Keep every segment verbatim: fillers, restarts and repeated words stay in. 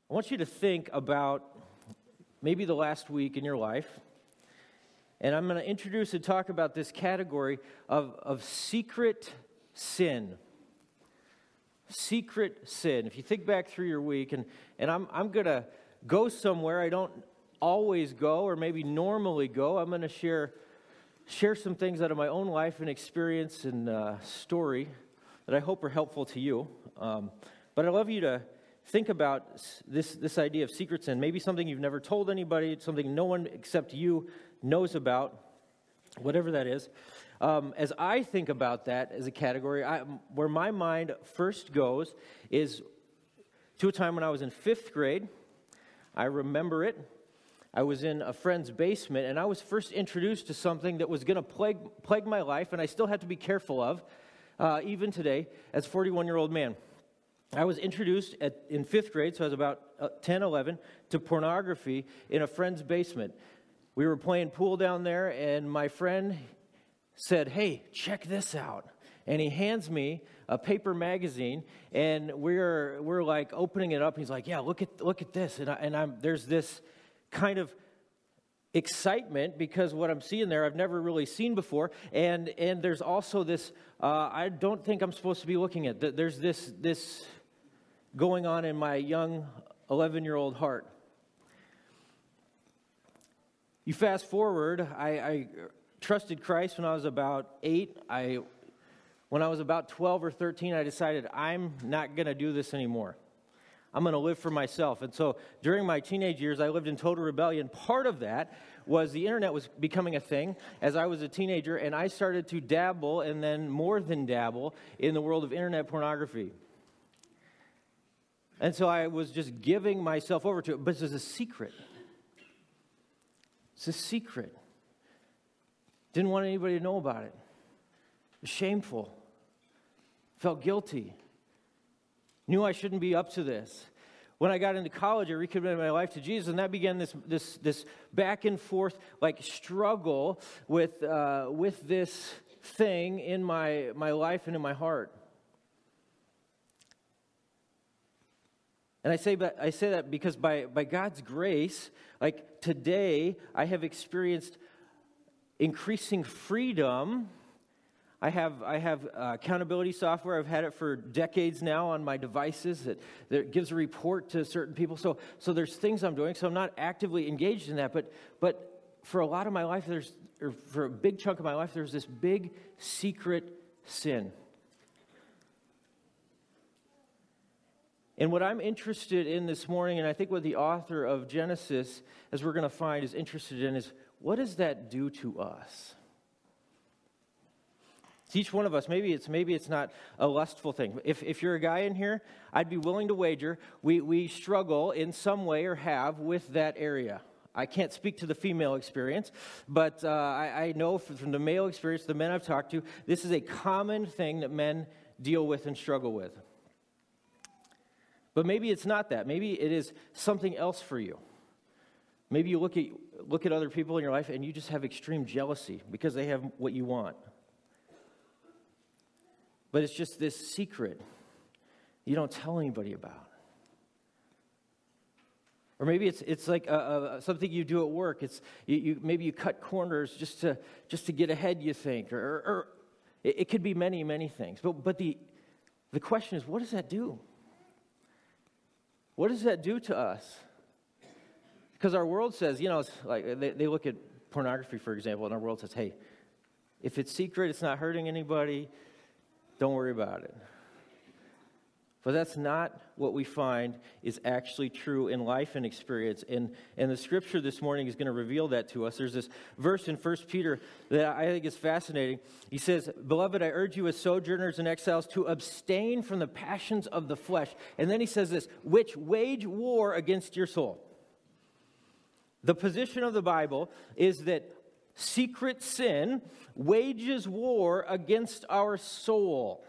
I want you to think about maybe the last week in your life, and I'm going to introduce and talk about this category of, of secret sin. Secret sin. If you think back through your week, and, and I'm, I'm going to go somewhere I don't always go or maybe normally go. I'm going to share, share some things out of my own life and experience and uh, story that I hope are helpful to you. Um, but I'd love you to think about this, this idea of secret sin, maybe something you've never told anybody, something no one except you knows about, whatever that is. Um, as I think about that as a category, I, where my mind first goes is to a time when I was in fifth grade. I remember it. I was in a friend's basement, and I was first introduced to something that was going to plague, plague my life, and I still have to be careful of, uh, even today, as a forty-one-year-old man. I was introduced at, in fifth grade, so I was about uh, ten, eleven, to pornography in a friend's basement. We were playing pool down there, and my friend said, "Hey, check this out." And he hands me a paper magazine, and we're we're like opening it up. He's like, "Yeah, look at look at this," and I, and I'm there's this kind of excitement because what I'm seeing there I've never really seen before, and and there's also this uh, I don't think I'm supposed to be looking at. There's this this. going on in my young eleven-year-old heart. You fast forward, I, I trusted Christ when I was about eight. I, when I was about twelve or thirteen, I decided I'm not going to do this anymore. I'm going to live for myself. And so during my teenage years, I lived in total rebellion. Part of that was the internet was becoming a thing as I was a teenager, and I started to dabble, and then more than dabble, in the world of internet pornography. And so I was just giving myself over to it, but it's a secret. It's a secret. Didn't want anybody to know about it. It was shameful. Felt guilty. Knew I shouldn't be up to this. When I got into college, I recommitted my life to Jesus, and that began this this this back and forth like struggle with uh, with this thing in my my life and in my heart. And I say that I say that because by, by God's grace, like today, I have experienced increasing freedom. I have I have uh, accountability software. I've had it for decades now on my devices that, that gives a report to certain people. So so there's things I'm doing. So I'm not actively engaged in that. But but for a lot of my life, there's or for a big chunk of my life, there's this big secret sin. And what I'm interested in this morning, and I think what the author of Genesis, as we're going to find, is interested in is, what does that do to us? To each one of us, maybe it's maybe it's not a lustful thing. If if you're a guy in here, I'd be willing to wager we, we struggle in some way or have with that area. I can't speak to the female experience, but uh, I, I know from the male experience, the men I've talked to, this is a common thing that men deal with and struggle with. But maybe it's not that. Maybe it is something else for you. Maybe you look at look at other people in your life and you just have extreme jealousy because they have what you want. But it's just this secret you don't tell anybody about. Or maybe it's it's like a, a, something you do at work. It's you, you maybe you cut corners just to just to get ahead, you think, or, or, or it, it could be many many things. But but the the question is, what does that do? What does that do to us? Because our world says, you know, it's like they, they look at pornography, for example, and our world says, hey, if it's secret, it's not hurting anybody, don't worry about it. But that's not what we find is actually true in life and experience. And, and the scripture this morning is going to reveal that to us. There's this verse in First Peter that I think is fascinating. He says, "Beloved, I urge you as sojourners and exiles to abstain from the passions of the flesh." And then he says this, "which wage war against your soul." The position of the Bible is that secret sin wages war against our soul.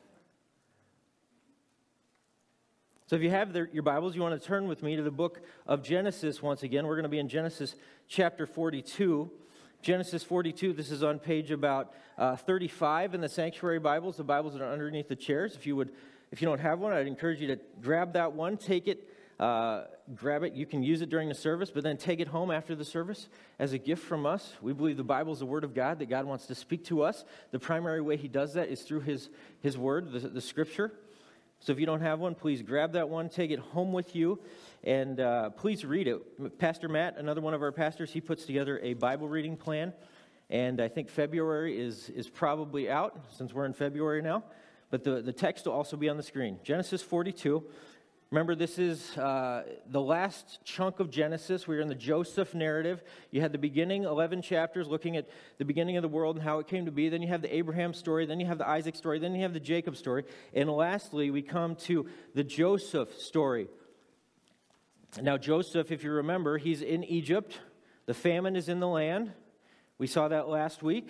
So if you have their, your Bibles, you want to turn with me to the book of Genesis once again. We're going to be in Genesis chapter forty-two. Genesis forty-two, this is on page about uh, thirty-five in the Sanctuary Bibles, the Bibles that are underneath the chairs. If you would, if you don't have one, I'd encourage you to grab that one, take it uh, grab it. You can use it during the service, but then take it home after the service as a gift from us. We believe the Bible is the Word of God, that God wants to speak to us. The primary way He does that is through His, his Word, the, the Scripture. So if you don't have one, please grab that one, take it home with you, and uh, please read it. Pastor Matt, another one of our pastors, he puts together a Bible reading plan, and I think February is, is probably out, since we're in February now, but the, the text will also be on the screen. Genesis forty-two. Remember, this is uh, the last chunk of Genesis. We're in the Joseph narrative. You had the beginning eleven chapters looking at the beginning of the world and how it came to be. Then you have the Abraham story. Then you have the Isaac story. Then you have the Jacob story. And lastly, we come to the Joseph story. Now, Joseph, if you remember, he's in Egypt. The famine is in the land. We saw that last week.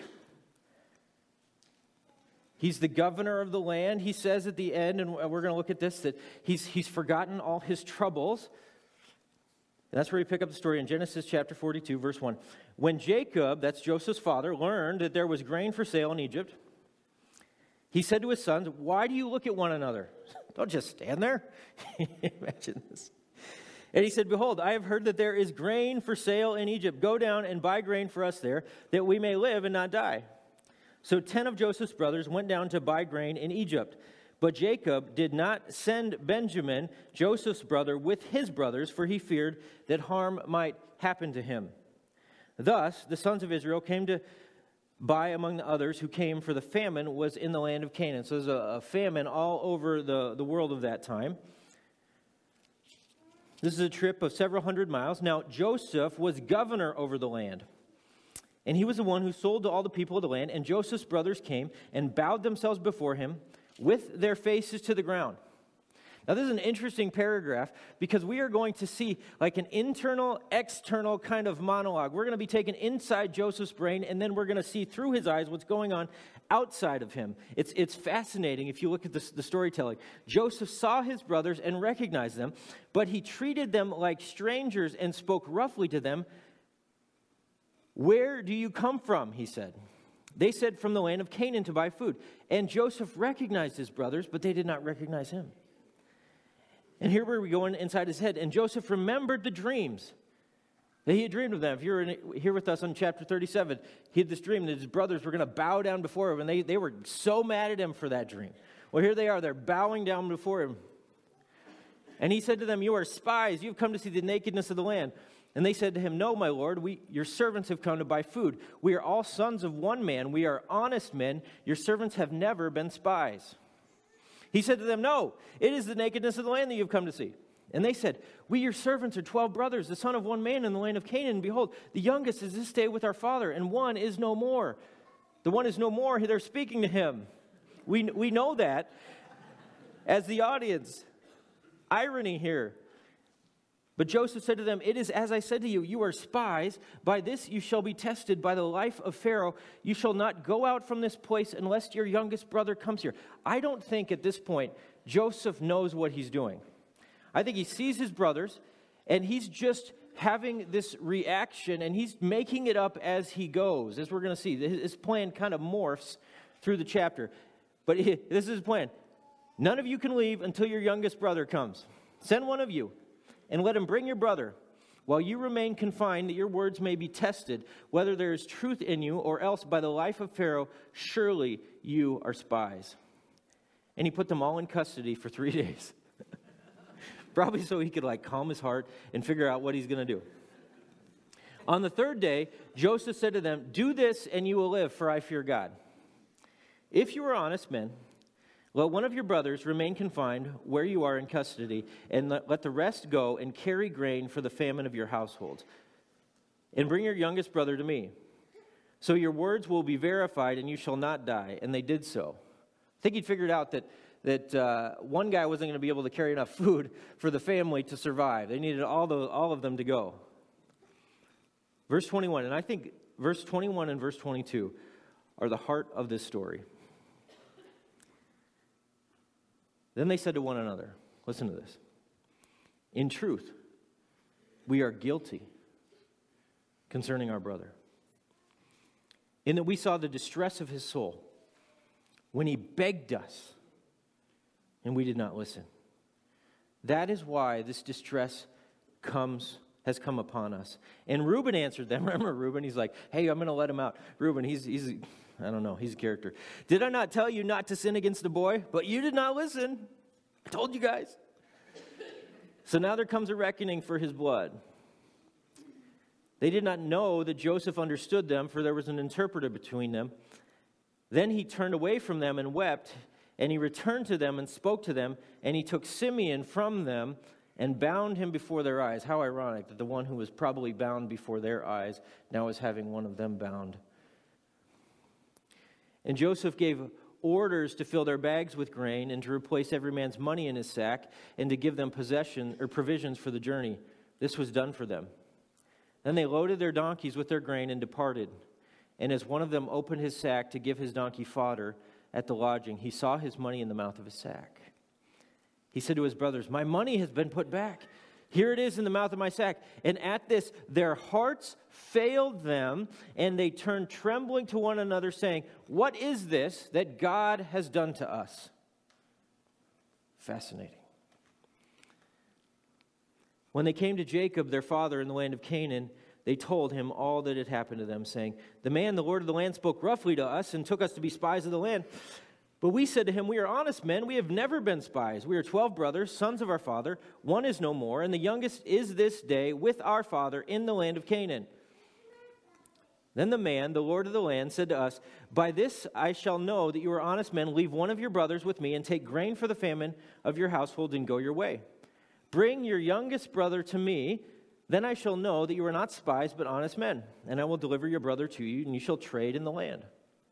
He's the governor of the land. He says at the end, and we're going to look at this, that he's, he's forgotten all his troubles. And that's where we pick up the story in Genesis chapter forty-two, verse one. When Jacob, that's Joseph's father, learned that there was grain for sale in Egypt, he said to his sons, "Why do you look at one another? Don't just stand there." Imagine this. And he said, "Behold, I have heard that there is grain for sale in Egypt. Go down and buy grain for us there, that we may live and not die." So ten of Joseph's brothers went down to buy grain in Egypt. But Jacob did not send Benjamin, Joseph's brother, with his brothers, for he feared that harm might happen to him. Thus, the sons of Israel came to buy among the others who came, for the famine was in the land of Canaan. So there's a, a famine all over the, the world of that time. This is a trip of several hundred miles. Now, Joseph was governor over the land. And he was the one who sold to all the people of the land. And Joseph's brothers came and bowed themselves before him with their faces to the ground. Now, this is an interesting paragraph because we are going to see like an internal, external kind of monologue. We're going to be taken inside Joseph's brain, and then we're going to see through his eyes what's going on outside of him. It's, it's fascinating if you look at the, the storytelling. Joseph saw his brothers and recognized them, but he treated them like strangers and spoke roughly to them. "Where do you come from?" he said. They said, "From the land of Canaan to buy food." And Joseph recognized his brothers, but they did not recognize him. And here we go inside his head. And Joseph remembered the dreams that he had dreamed of them. If you're in, here with us on chapter thirty-seven, he had this dream that his brothers were going to bow down before him, and they, they were so mad at him for that dream. Well, here they are. They're bowing down before him. And he said to them, "You are spies. You have come to see the nakedness of the land." And they said to him, "No, my lord, we, your servants have come to buy food. We are all sons of one man. We are honest men. Your servants have never been spies." He said to them, "No, it is the nakedness of the land that you have come to see." And they said, "We, your servants, are twelve brothers, the son of one man in the land of Canaan. And behold, the youngest is this day with our father, and one is no more." The one is no more, they're speaking to him. We, we know that as the audience. Irony here. But Joseph said to them, "It is as I said to you, you are spies. By this you shall be tested, by the life of Pharaoh. You shall not go out from this place unless your youngest brother comes here." I don't think at this point Joseph knows what he's doing. I think he sees his brothers, and he's just having this reaction, and he's making it up as he goes. As we're going to see, his plan kind of morphs through the chapter. But this is his plan. "None of you can leave until your youngest brother comes. Send one of you, and let him bring your brother, while you remain confined, that your words may be tested, whether there is truth in you, or else by the life of Pharaoh, surely you are spies." And he put them all in custody for three days. Probably so he could like calm his heart and figure out what he's going to do. On the third day, Joseph said to them, "Do this and you will live, for I fear God. If you are honest men, let one of your brothers remain confined where you are in custody, and let, let the rest go and carry grain for the famine of your household. And bring your youngest brother to me. So your words will be verified, and you shall not die." And they did so. I think he'd figured out that, that uh, one guy wasn't going to be able to carry enough food for the family to survive. They needed all, the, all of them to go. Verse twenty-one, and I think verse twenty-one and verse twenty-two are the heart of this story. Then they said to one another, listen to this, "In truth, we are guilty concerning our brother, in that we saw the distress of his soul when he begged us, and we did not listen. That is why this distress comes has come upon us. And Reuben answered them. Remember Reuben? He's like, hey, I'm going to let him out. Reuben, he's, he's, I don't know, he's a character. Did I not tell you not to sin against the boy? But you did not listen. I told you guys. So now there comes a reckoning for his blood. They did not know that Joseph understood them, for there was an interpreter between them. Then he turned away from them and wept, and he returned to them and spoke to them, and he took Simeon from them and bound him before their eyes. How ironic that the one who was probably bound before their eyes now is having one of them bound. And Joseph gave orders to fill their bags with grain and to replace every man's money in his sack and to give them possession or provisions for the journey. This was done for them. Then they loaded their donkeys with their grain and departed. And as one of them opened his sack to give his donkey fodder at the lodging, he saw his money in the mouth of his sack. He said to his brothers, my money has been put back. Here it is in the mouth of my sack. And at this, their hearts failed them, and they turned trembling to one another, saying, what is this that God has done to us? Fascinating. When they came to Jacob, their father, in the land of Canaan, they told him all that had happened to them, saying, the man, the Lord of the land, spoke roughly to us and took us to be spies of the land. But we said to him, we are honest men. We have never been spies. We are twelve brothers, sons of our father. One is no more, and the youngest is this day with our father in the land of Canaan. Then the man, the Lord of the land, said to us, by this I shall know that you are honest men. Leave one of your brothers with me and take grain for the famine of your household and go your way. Bring your youngest brother to me, then I shall know that you are not spies but honest men, and I will deliver your brother to you, and you shall trade in the land.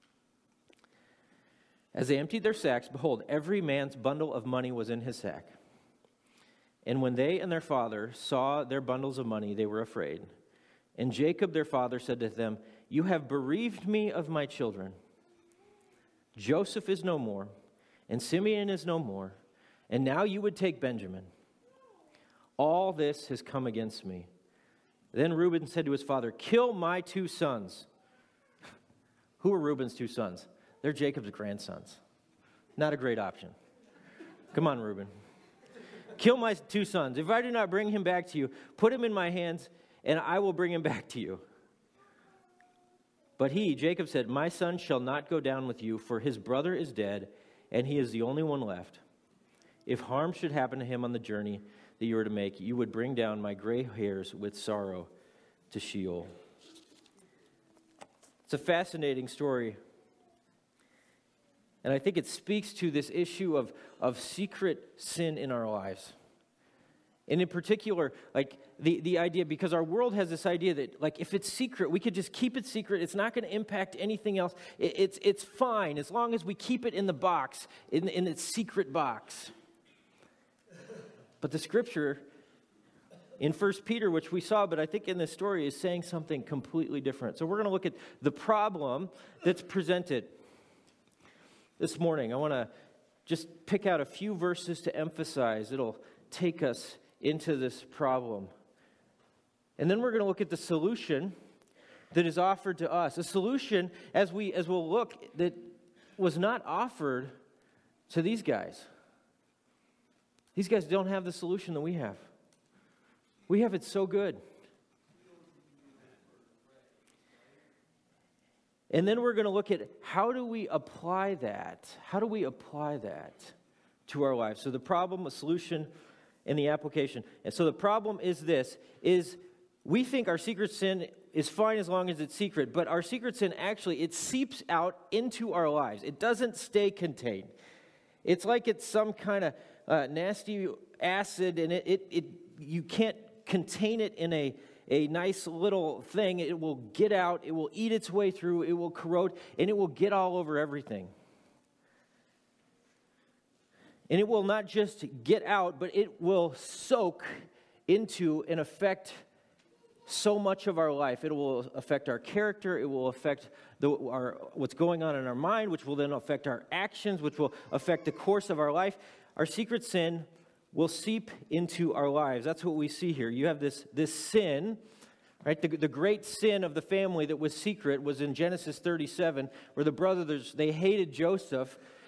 As they emptied their sacks, behold, every man's bundle of money was in his sack. And when they and their father saw their bundles of money, they were afraid. And Jacob their father said to them, you have bereaved me of my children. Joseph is no more, and Simeon is no more, and now you would take Benjamin. All this has come against me. Then Reuben said to his father, kill my two sons. Who are Reuben's two sons? They're Jacob's grandsons. Not a great option. Come on, Reuben. Kill my two sons. If I do not bring him back to you, put him in my hands, and I will bring him back to you. But he, Jacob, said, my son shall not go down with you, for his brother is dead, and he is the only one left. If harm should happen to him on the journey that you are to make, you would bring down my gray hairs with sorrow to Sheol. It's a fascinating story. And I think it speaks to this issue of, of secret sin in our lives. And in particular, like the, the idea, because our world has this idea that like if it's secret, we could just keep it secret. It's not going to impact anything else. It, it's, it's fine as long as we keep it in the box, in, in its secret box. But the scripture in First Peter, which we saw, but I think in this story, is saying something completely different. So we're going to look at the problem that's presented this morning. I want to just pick out a few verses to emphasize. It'll take us into this problem. And then we're going to look at the solution that is offered to us. A solution, as, we, as we'll look, that was not offered to these guys. These guys don't have the solution that we have. We have it so good. And then we're going to look at how do we apply that? How do we apply that to our lives? So the problem, the solution, and the application. And so the problem is this, is we think our secret sin is fine as long as it's secret, but our secret sin actually, it seeps out into our lives. It doesn't stay contained. It's like it's some kind of uh, nasty acid, and it, it, it you can't contain it in a, a nice little thing. It will get out, it will eat its way through, it will corrode, and it will get all over everything. And it will not just get out, but it will soak into and affect so much of our life. It will affect our character. It will affect the, our, what's going on in our mind, which will then affect our actions, which will affect the course of our life. Our secret sin will seep into our lives. That's what we see here. You have this, this sin, right? The, the great sin of the family that was secret was in Genesis thirty-seven, where the brothers, they hated Joseph.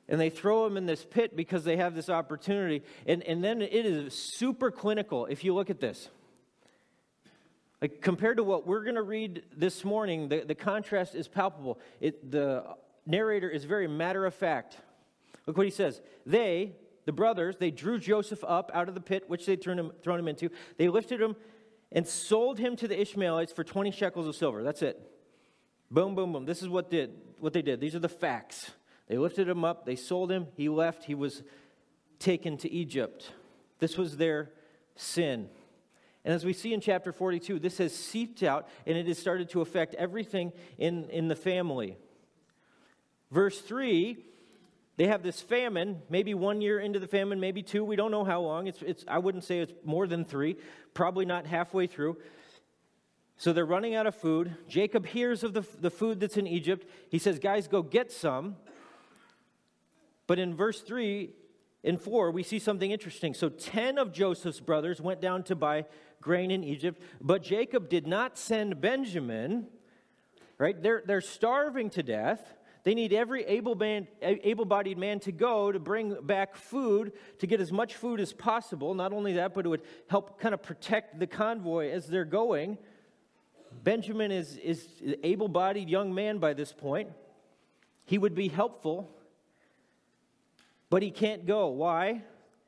and they throw him in this pit because they have this opportunity. And, and then it is super clinical if you look at this. Like compared to what we're going to read this morning, the, the contrast is palpable. It, the narrator is very matter of fact. Look what he says. They, the brothers, they drew Joseph up out of the pit which they'd thrown him, thrown him into. They lifted him and sold him to the Ishmaelites for twenty shekels of silver. That's it. Boom, boom, boom. This is what did what they did. These are the facts. They lifted him up. They sold him. He left. He was taken to Egypt. This was their sin. And as we see in chapter forty-two, this has seeped out, and it has started to affect everything in, in the family. Verse three, they have this famine, maybe one year into the famine, maybe two. We don't know how long. It's, it's I wouldn't say it's more than three, probably not halfway through. So they're running out of food. Jacob hears of the, the food that's in Egypt. He says, guys, go get some. But in verse three and four, we see something interesting. So ten of Joseph's brothers went down to buy grain in Egypt, but Jacob did not send Benjamin, right? They're, they're starving to death. They need every able man, able-bodied man to go to bring back food, to get as much food as possible. Not only that, but it would help kind of protect the convoy as they're going. Benjamin is, is an able-bodied young man by this point. He would be helpful, but he can't go. Why?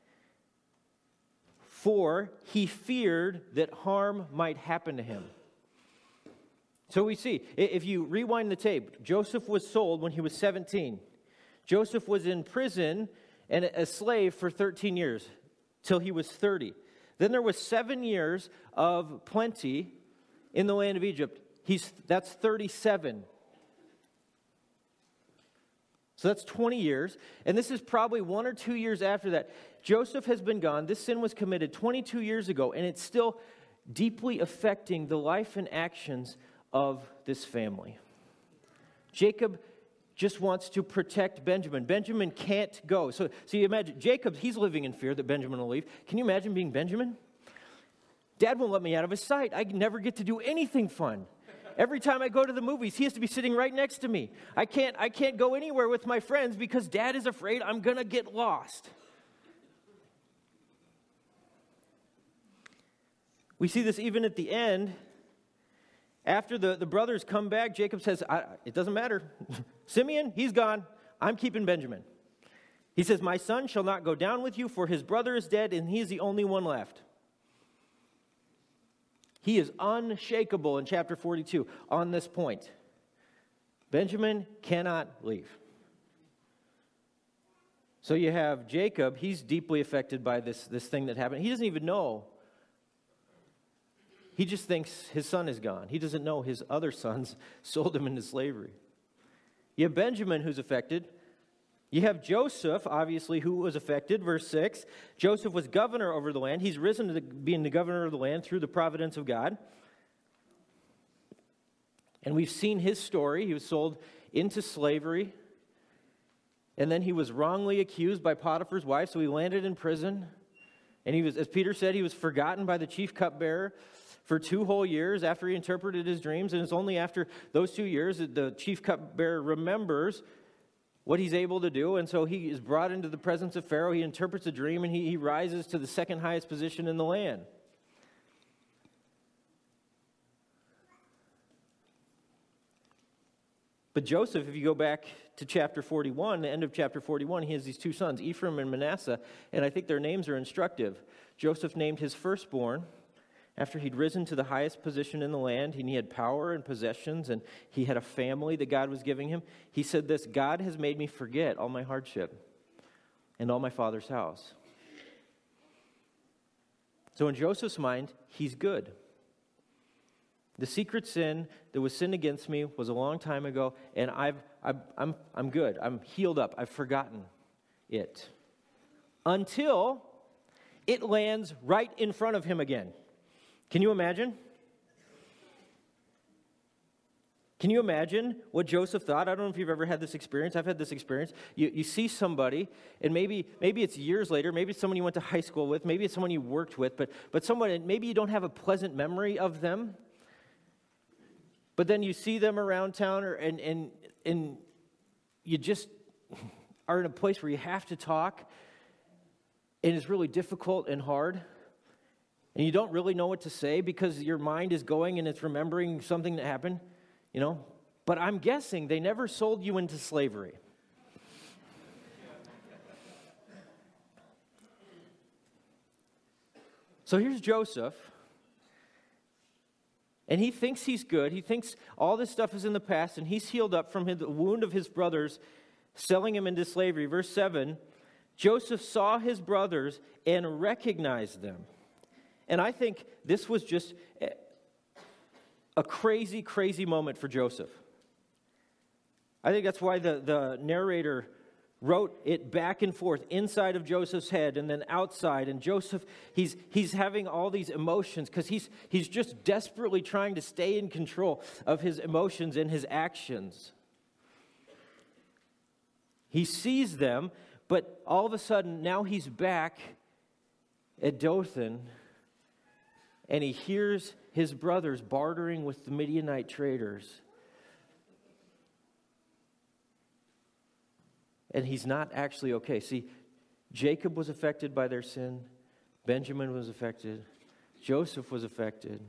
For he feared that harm might happen to him. So we see, if you rewind the tape, Joseph was sold when he was seventeen. Joseph was in prison and a slave for thirteen years, till he was thirty. Then there was seven years of plenty in the land of Egypt. He's that's thirty-seven. So that's twenty years. And this is probably one or two years after that. Joseph has been gone. This sin was committed twenty-two years ago, and it's still deeply affecting the life and actions of this family. Jacob just wants to protect Benjamin. Benjamin can't go. So, so you imagine, Jacob, he's living in fear that Benjamin will leave. Can you imagine being Benjamin? Dad won't let me out of his sight. I never get to do anything fun. Every time I go to the movies, he has to be sitting right next to me. I can't, I can't go anywhere with my friends because Dad is afraid I'm going to get lost. We see this even at the end. After the, the brothers come back, Jacob says, I, it doesn't matter. Simeon, he's gone. I'm keeping Benjamin. He says, my son shall not go down with you, for his brother is dead, and he is the only one left. He is unshakable in chapter forty-two on this point. Benjamin cannot leave. So you have Jacob. He's deeply affected by this, this thing that happened. He doesn't even know. He just thinks his son is gone. He doesn't know his other sons sold him into slavery. You have Benjamin who's affected. You have Joseph, obviously, who was affected. Verse six, Joseph was governor over the land. He's risen to the, being the governor of the land through the providence of God. And we've seen his story. He was sold into slavery. And then he was wrongly accused by Potiphar's wife, so he landed in prison. And he was, as Peter said, he was forgotten by the chief cupbearer for two whole years after he interpreted his dreams. And it's only after those two years that the chief cupbearer remembers what he's able to do. And so he is brought into the presence of Pharaoh. He interprets a dream, and he, he rises to the second highest position in the land. But Joseph, if you go back to chapter forty-one, the end of chapter forty-one, he has these two sons, Ephraim and Manasseh, and I think their names are instructive. Joseph named his firstborn after he'd risen to the highest position in the land, and he had power and possessions, and he had a family that God was giving him. He said this, God has made me forget all my hardship and all my father's house. So in Joseph's mind, he's good. The secret sin that was sinned against me was a long time ago, and I've, I've, I'm, I'm good. I'm healed up. I've forgotten it. Until it lands right in front of him again. Can you imagine? Can you imagine what Joseph thought? I don't know if you've ever had this experience. I've had this experience. You, you see somebody, and maybe maybe it's years later. Maybe it's someone you went to high school with. Maybe it's someone you worked with. But but someone, maybe you don't have a pleasant memory of them. But then you see them around town, or, and and and you just are in a place where you have to talk, and it's really difficult and hard, and you don't really know what to say because your mind is going and it's remembering something that happened, you know? But I'm guessing they never sold you into slavery. So here's Joseph, and he thinks he's good. He thinks all this stuff is in the past, and he's healed up from the wound of his brothers selling him into slavery. Verse seven, Joseph saw his brothers and recognized them. And I think this was just a crazy, crazy moment for Joseph. I think that's why the, the narrator wrote it back and forth inside of Joseph's head and then outside. And Joseph, he's he's having all these emotions because he's he's just desperately trying to stay in control of his emotions and his actions. He sees them, but all of a sudden now he's back at Dothan, and he hears his brothers bartering with the Midianite traders. And he's not actually okay. See, Jacob was affected by their sin. Benjamin was affected. Joseph was affected.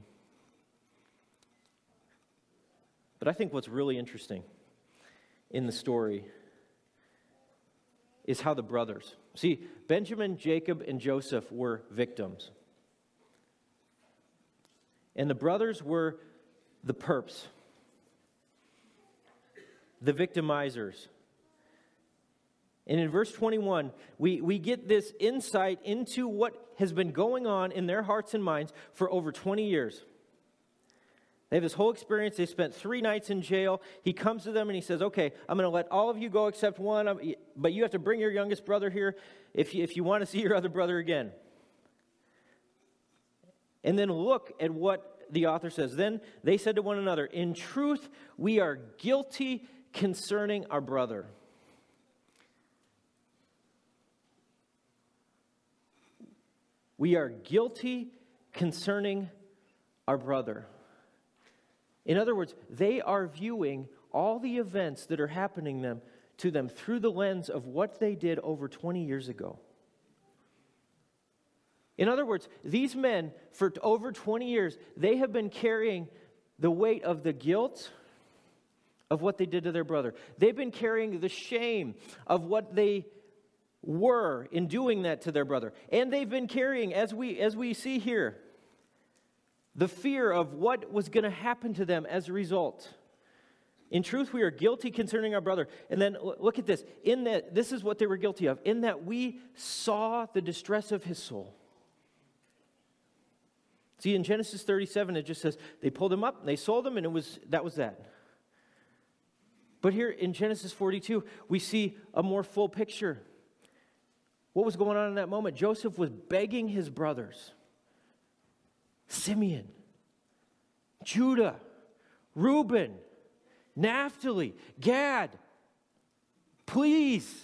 But I think what's really interesting in the story is how the brothers. See, Benjamin, Jacob, and Joseph were victims. And the brothers were the perps, the victimizers. And in verse twenty-one, we, we get this insight into what has been going on in their hearts and minds for over twenty years. They have this whole experience. They spent three nights in jail. He comes to them and he says, okay, I'm going to let all of you go except one, but you have to bring your youngest brother here if you, if you want to see your other brother again. And then look at what the author says. Then they said to one another, in truth, we are guilty concerning our brother. We are guilty concerning our brother. In other words, they are viewing all the events that are happening them, to them through the lens of what they did over twenty years ago. In other words, these men, for over twenty years, they have been carrying the weight of the guilt of what they did to their brother. They've been carrying the shame of what they were in doing that to their brother. And they've been carrying, as we as we see here, the fear of what was going to happen to them as a result. In truth, we are guilty concerning our brother. And then look at this. In that, this is what they were guilty of. In that we saw the distress of his soul. See, in Genesis thirty-seven, it just says they pulled him up, and they sold him, and it was that was that. But here in Genesis forty-two, we see a more full picture. What was going on in that moment? Joseph was begging his brothers, Simeon, Judah, Reuben, Naphtali, Gad, please,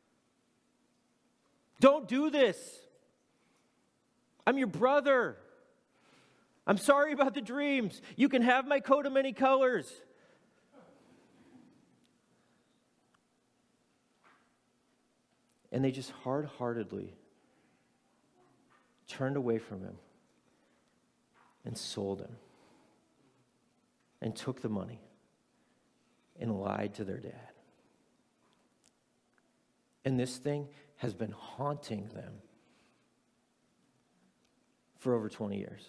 don't do this. I'm your brother. I'm sorry about the dreams. You can have my coat of many colors. And they just hard-heartedly turned away from him and sold him and took the money and lied to their dad. And this thing has been haunting them for over twenty years.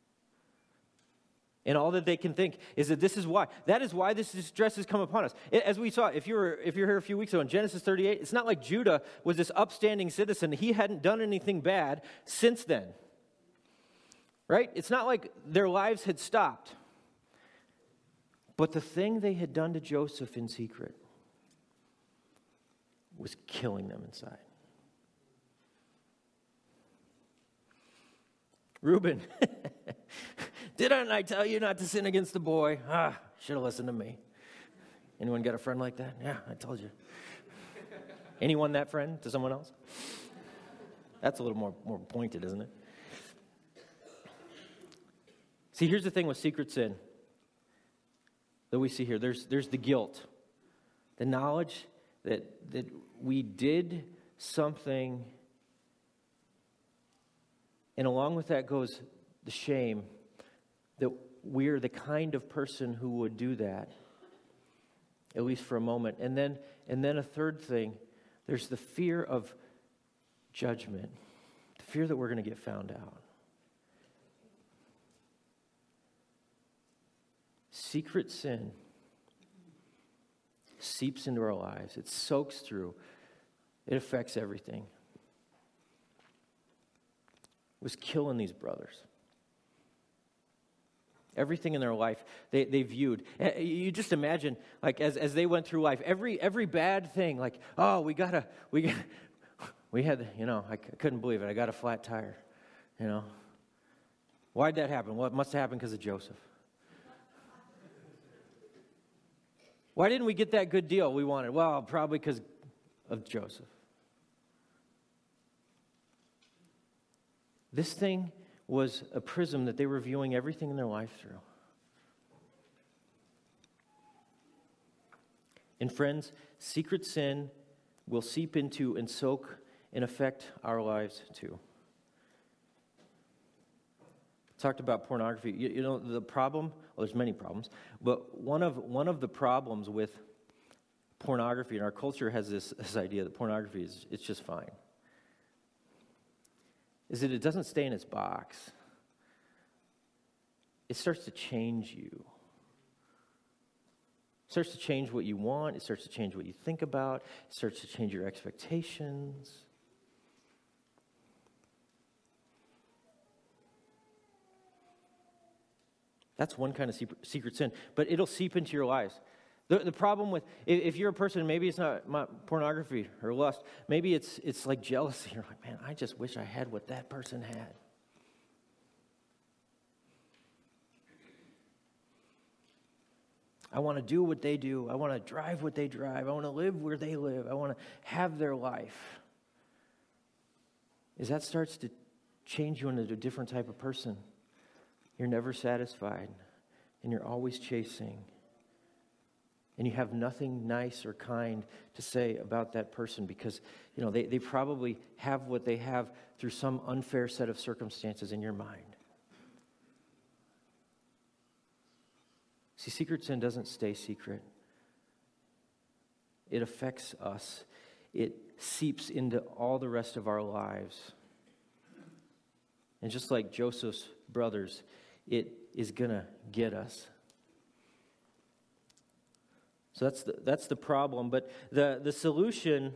And all that they can think is that this is why. That is why this distress has come upon us. As we saw, if you were if you're here a few weeks ago in Genesis thirty-eight, it's not like Judah was this upstanding citizen. He hadn't done anything bad since then. Right? It's not like their lives had stopped. But the thing they had done to Joseph in secret was killing them inside. Reuben, didn't I tell you not to sin against the boy? Ah, should have listened to me. Anyone got a friend like that? Yeah, I told you. Anyone that friend to someone else? That's a little more, more pointed, isn't it? See, here's the thing with secret sin that we see here. There's, there's the guilt, the knowledge that, that we did something, and along with that goes the shame that we're the kind of person who would do that, at least for a moment. And then, and then a third thing, there's the fear of judgment, the fear that we're going to get found out. Secret sin seeps into our lives. It soaks through. It affects everything. It was killing these brothers. Everything in their life they, they viewed. You just imagine, like as, as they went through life, every every bad thing, like, oh, we gotta, we got, we had, you know, I couldn't believe it. I got a flat tire, you know. Why'd that happen? Well, it must have happened because of Joseph. Why didn't we get that good deal we wanted? Well, probably because of Joseph. This thing was a prism that they were viewing everything in their life through. And friends, secret sin will seep into and soak and affect our lives too. Talked about pornography. You, you know, the problem, well, there's many problems, but one of one of the problems with pornography, and our culture has this, this idea that pornography is it's just fine, is that it doesn't stay in its box. It starts to change you. It starts to change what you want. It starts to change what you think about. It starts to change your expectations. That's one kind of secret sin, but it'll seep into your lives. The, the problem with, if you're a person, maybe it's not pornography or lust, maybe it's it's like jealousy. You're like, man, I just wish I had what that person had. I want to do what they do. I want to drive what they drive. I want to live where they live. I want to have their life. As that starts to change you into a different type of person, you're never satisfied, and you're always chasing. And you have nothing nice or kind to say about that person because, you know, they, they probably have what they have through some unfair set of circumstances in your mind. See, secret sin doesn't stay secret. It affects us. It seeps into all the rest of our lives. And just like Joseph's brothers, it is going to get us. So that's the, that's the problem. But the, the solution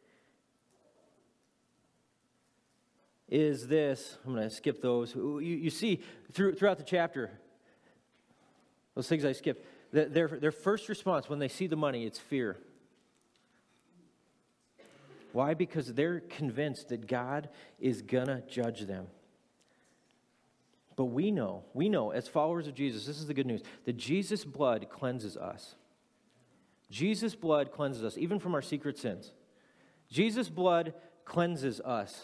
is this. I'm going to skip those. You, you see through, throughout the chapter, those things I skipped, their, their first response when they see the money, it's fear. Why? Because they're convinced that God is going to judge them. But we know, we know as followers of Jesus, this is the good news, that Jesus' blood cleanses us. Jesus' blood cleanses us, even from our secret sins. Jesus' blood cleanses us.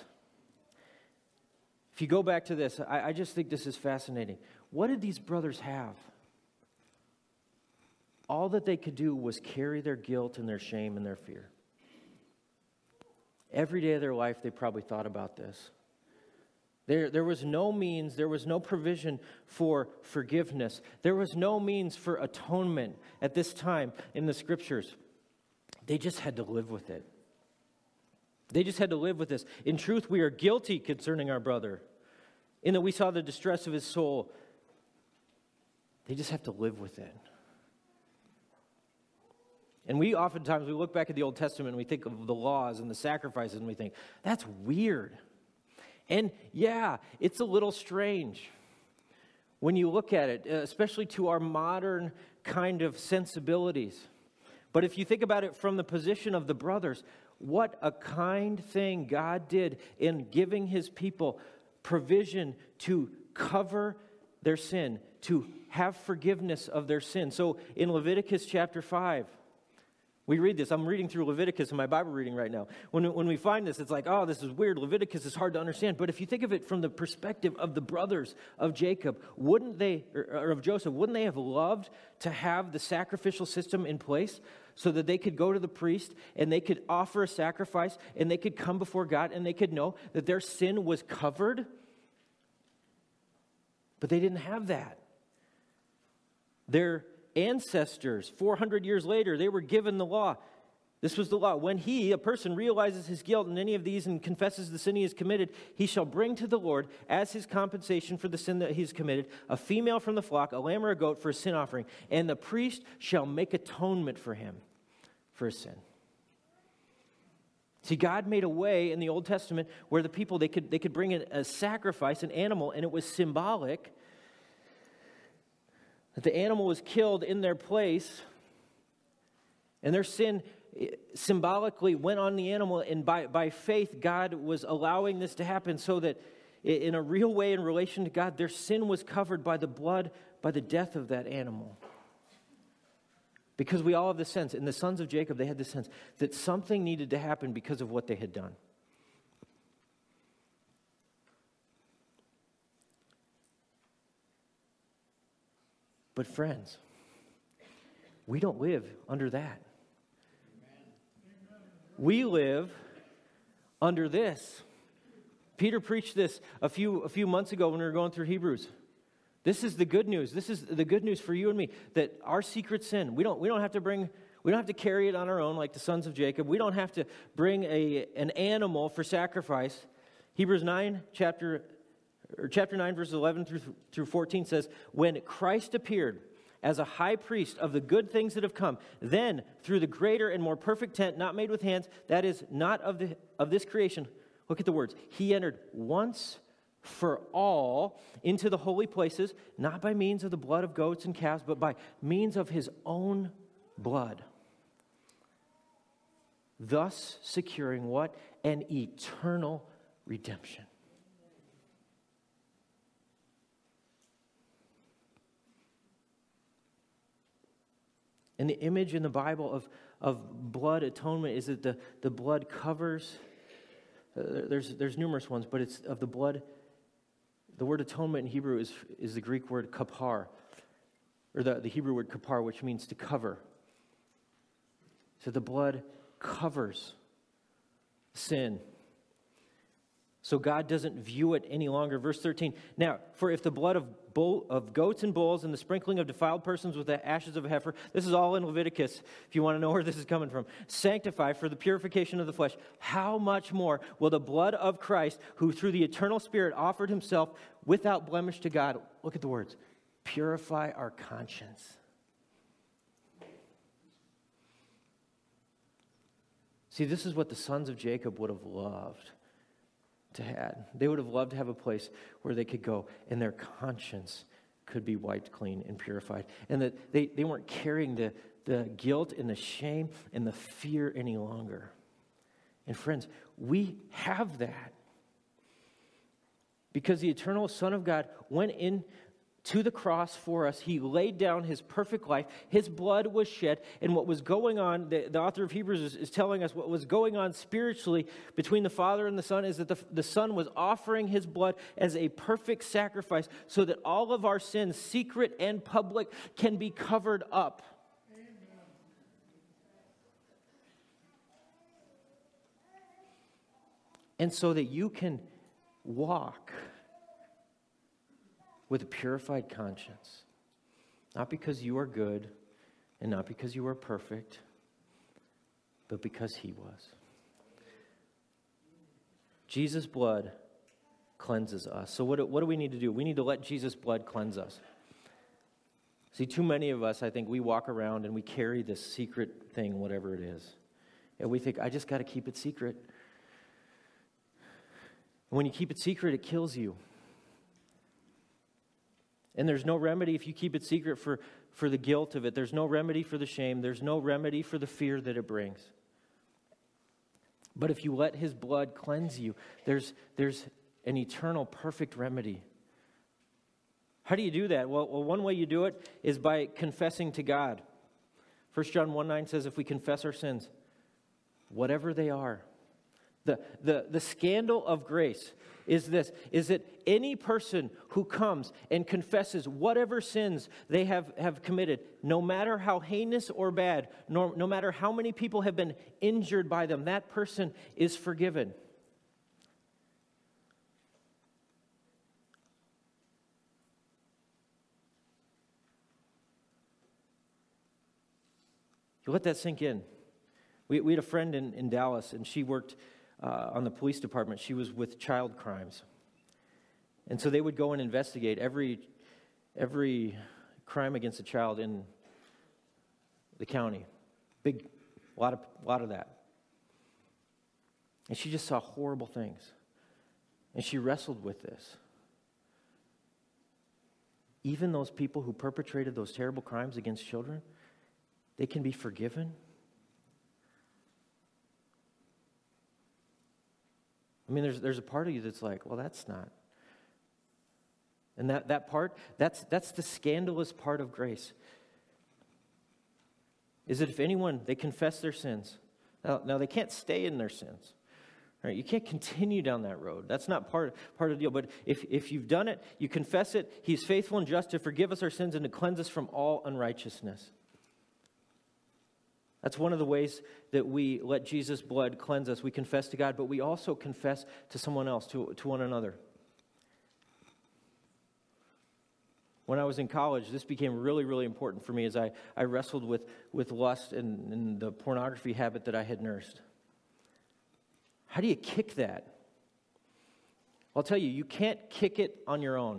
If you go back to this, I, I just think this is fascinating. What did these brothers have? All that they could do was carry their guilt and their shame and their fear. Every day of their life, they probably thought about this. There, there was no means, there was no provision for forgiveness. There was no means for atonement at this time in the Scriptures. They just had to live with it. They just had to live with this. In truth, we are guilty concerning our brother, in that we saw the distress of his soul. They just have to live with it. And we oftentimes, we look back at the Old Testament and we think of the laws and the sacrifices and we think, that's weird. And yeah, it's a little strange when you look at it, especially to our modern kind of sensibilities. But if you think about it from the position of the brothers, what a kind thing God did in giving his people provision to cover their sin, to have forgiveness of their sin. So in Leviticus chapter five, We read this. I'm reading through Leviticus in my Bible reading right now. When, when we find this, it's like, oh, this is weird. Leviticus is hard to understand. But if you think of it from the perspective of the brothers of Jacob, wouldn't they, or, or of Joseph, wouldn't they have loved to have the sacrificial system in place so that they could go to the priest and they could offer a sacrifice and they could come before God and they could know that their sin was covered? But they didn't have that. Their ancestors, four hundred years later, they were given the law. This was the law. When he, a person, realizes his guilt in any of these and confesses the sin he has committed, he shall bring to the Lord, as his compensation for the sin that he has committed, a female from the flock, a lamb or a goat for a sin offering, and the priest shall make atonement for him for his sin. See, God made a way in the Old Testament where the people, they could, they could bring in a sacrifice, an animal, and it was symbolic that the animal was killed in their place, and their sin symbolically went on the animal, and by, by faith, God was allowing this to happen so that in a real way in relation to God, their sin was covered by the blood, by the death of that animal. Because we all have this sense, and the sons of Jacob, they had this sense that something needed to happen because of what they had done. But friends, we don't live under that. We live under this. Peter preached this a few, a few months ago when we were going through Hebrews. This is the good news. This is the good news for you and me, that our secret sin, we don't, we don't have to bring, we don't have to carry it on our own like the sons of Jacob. We don't have to bring a, an animal for sacrifice. Hebrews nine, chapter Or chapter nine, verses eleven through, through fourteen says, when Christ appeared as a high priest of the good things that have come, then through the greater and more perfect tent, not made with hands, that is not of the of this creation, look at the words, he entered once for all into the holy places, not by means of the blood of goats and calves, but by means of his own blood. Thus securing what? An eternal redemption. And the image in the Bible of, of blood atonement is that the, the blood covers, uh, there's, there's numerous ones, but it's of the blood. The word atonement in Hebrew is, is the Greek word kapar, or the, the Hebrew word kapar, which means to cover. So the blood covers sin. So God doesn't view it any longer. Verse thirteen, now, for if the blood of bull, of goats and bulls and the sprinkling of defiled persons with the ashes of a heifer, this is all in Leviticus, if you want to know where this is coming from, sanctify for the purification of the flesh, how much more will the blood of Christ, who through the eternal Spirit offered himself without blemish to God, look at the words, purify our conscience. See, this is what the sons of Jacob would have loved to had. They would have loved to have a place where they could go and their conscience could be wiped clean and purified. And that they, they weren't carrying the, the guilt and the shame and the fear any longer. And friends, we have that. Because the eternal Son of God went in to the cross for us. He laid down his perfect life. His blood was shed. And what was going on, the, the author of Hebrews is, is telling us what was going on spiritually between the Father and the Son is that the, the Son was offering his blood as a perfect sacrifice so that all of our sins, secret and public, can be covered up. And so that you can walk with a purified conscience. Not because you are good and not because you are perfect, but because he was. Jesus' blood cleanses us. So what, what do we need to do? We need to let Jesus' blood cleanse us. See, too many of us, I think, we walk around and we carry this secret thing, whatever it is. And we think, I just got to keep it secret. And when you keep it secret, it kills you. And there's no remedy if you keep it secret for, for the guilt of it. There's no remedy for the shame. There's no remedy for the fear that it brings. But if you let his blood cleanse you, there's, there's an eternal, perfect remedy. How do you do that? Well, well, one way you do it is by confessing to God. First John one nine says, if we confess our sins, whatever they are. The, the, the scandal of grace is this, is that any person who comes and confesses whatever sins they have, have committed, no matter how heinous or bad, no, no matter how many people have been injured by them, that person is forgiven. You let that sink in. We, we had a friend in, in Dallas, and she worked uh, on the police department. She was with child crimes. And so they would go and investigate every, every crime against a child in the county. Big, a lot of, lot of that. And she just saw horrible things. And she wrestled with this. Even those people who perpetrated those terrible crimes against children, they can be forgiven. I mean, there's there's a part of you that's like, well, that's not. And that, that part, that's that's the scandalous part of grace. Is that if anyone, they confess their sins. Now, now they can't stay in their sins. Right? You can't continue down that road. That's not part, part of the deal. But if, if you've done it, you confess it, He's faithful and just to forgive us our sins and to cleanse us from all unrighteousness. That's one of the ways that we let Jesus' blood cleanse us. We confess to God, but we also confess to someone else, to, to one another. When I was in college, this became really, really important for me as I, I wrestled with, with lust and, and the pornography habit that I had nursed. How do you kick that? I'll tell you, you can't kick it on your own.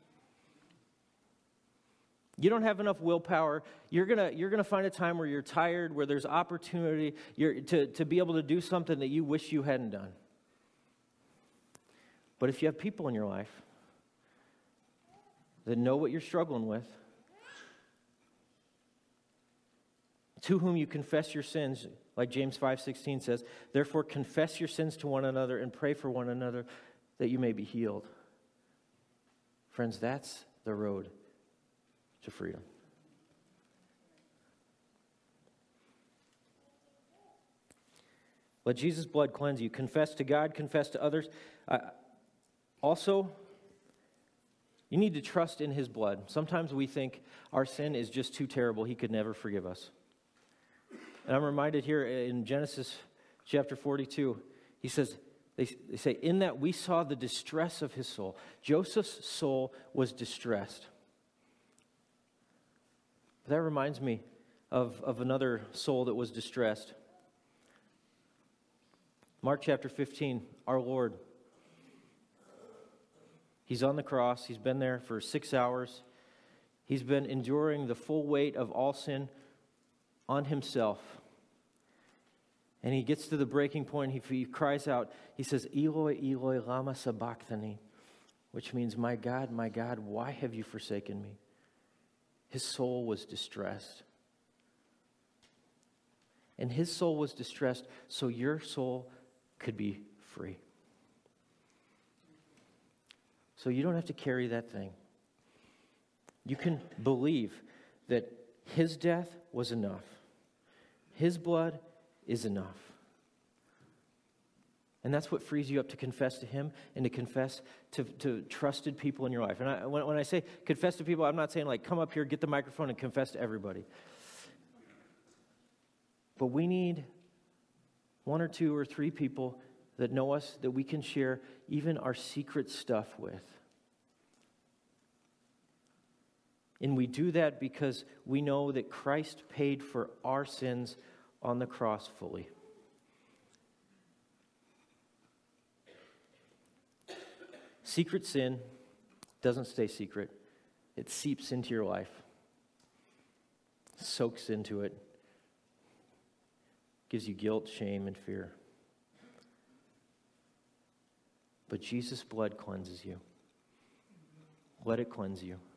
You don't have enough willpower. You're gonna you're gonna find a time where you're tired, where there's opportunity you're, to, to be able to do something that you wish you hadn't done. But if you have people in your life that know what you're struggling with, to whom you confess your sins, like James five sixteen says, therefore confess your sins to one another and pray for one another that you may be healed. Friends, that's the road to freedom. Let Jesus' blood cleanse you. Confess to God, confess to others. Uh, also, you need to trust in His blood. Sometimes we think our sin is just too terrible. He could never forgive us. And I'm reminded here in Genesis chapter forty-two, he says, they, they say, in that we saw the distress of his soul. Joseph's soul was distressed. That reminds me of, of another soul that was distressed. Mark chapter fifteen, our Lord. He's on the cross. He's been there for six hours. He's been enduring the full weight of all sin on himself. And he gets to the breaking point. He, he cries out. He says, Eloi, Eloi, lama sabachthani, which means, my God, my God, why have you forsaken me? His soul was distressed. And his soul was distressed so your soul could be free. So you don't have to carry that thing. You can believe that his death was enough. His blood is enough. And that's what frees you up to confess to him and to confess to, to trusted people in your life. And I, when, when I say confess to people, I'm not saying like come up here, get the microphone, and confess to everybody. But we need one or two or three people that know us that we can share even our secret stuff with. And we do that because we know that Christ paid for our sins on the cross fully. Secret sin doesn't stay secret. It seeps into your life, soaks into it, gives you guilt, shame, and fear. But Jesus' blood cleanses you. Let it cleanse you.